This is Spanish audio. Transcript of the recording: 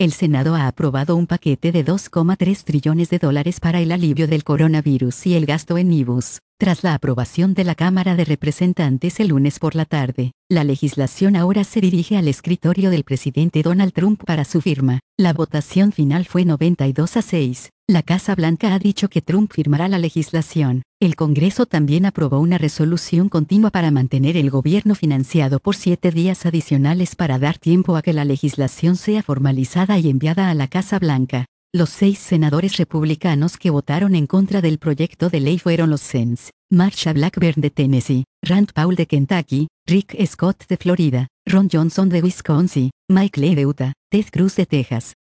El Senado ha aprobado un paquete de $2,3 trillones para el alivio del coronavirus y el gasto en IVUs. Tras la aprobación de la Cámara de Representantes el lunes por la tarde, la legislación ahora se dirige al escritorio del presidente Donald Trump para su firma. La votación final fue 92-6. La Casa Blanca ha dicho que Trump firmará la legislación. El Congreso también aprobó una resolución continua para mantener el gobierno financiado por 7 días adicionales para dar tiempo a que la legislación sea formalizada y enviada a la Casa Blanca. Los 6 senadores republicanos que votaron en contra del proyecto de ley fueron los Sens, Marsha Blackburn de Tennessee, Rand Paul de Kentucky, Rick Scott de Florida, Ron Johnson de Wisconsin, Mike Lee de Utah, Ted Cruz de Texas.